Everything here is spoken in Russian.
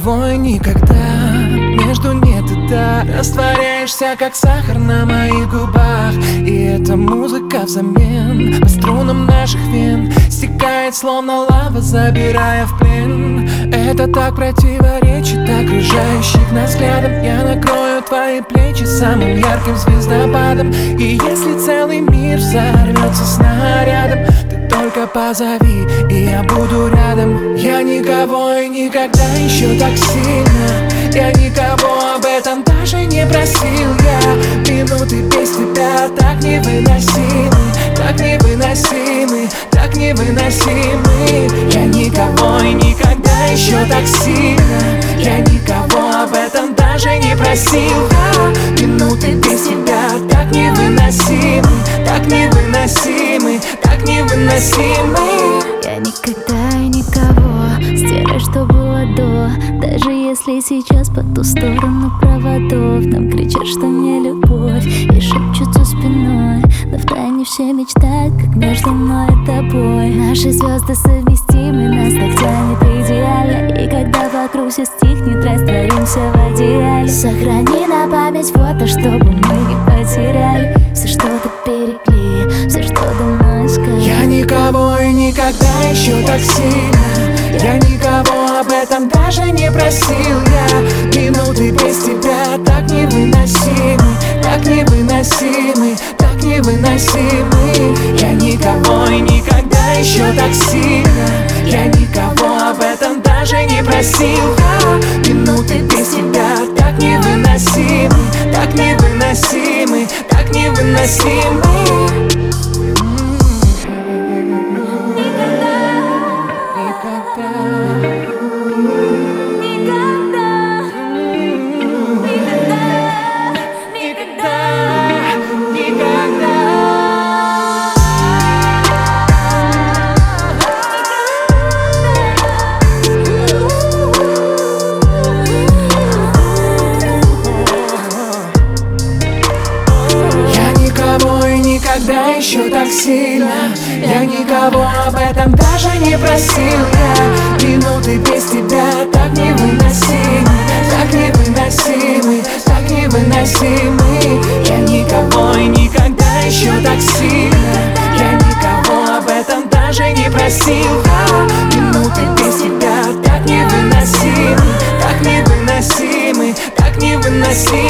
никого и никогда. Между нет и да, растворяешься, как сахар на моих губах. И эта музыка взамен по струнам наших вен стекает, словно лава, забирая в плен. Это так противоречит окружающих нас взглядом. Я накрою твои плечи самым ярким звездопадом. И если целый мир взорвется снарядом, ты только позови, и я буду рядом. Я никого и никогда еще так сильно, я никого об этом даже не просил. Я минуты без тебя так невыносимы, так невыносимы, так невыносимы. Я никого и никогда еще так сильно, я никого об этом даже не просил. Минуты без тебя так невыносимы, так невыносимы, так невыносимы. Я никогда и никого стираю, что было до. Даже если сейчас по ту сторону проводов нам кричат, что не любовь, и шепчут за спиной, но втайне все мечтают, как между мной и тобой. Наши звезды совместимы, нас так тянет идеально. И когда вокруг все стихнет, растворимся в одеяле. Сохрани на память фото, чтобы мы не потеряли все, что ты берегли, все, что давно искали. Я никого и никогда еще так сильно, я никого об этом даже не просил. Я минуты без тебя так невыносимы, так невыносимы, так невыносимы. Я никого и никогда еще так сильно, я никого об этом даже не просил. Минуты без тебя так невыносимы, так невыносимы, так невыносимы. Никогда еще так сильно, я никого об этом даже не просил. Я минуты без тебя так невыносимы, так невыносимы, так невыносимы. Я никого и никогда еще так сильно, я никого об этом даже не просил. Минуты без тебя так невыносимы, так невыносимы, так невыносимы.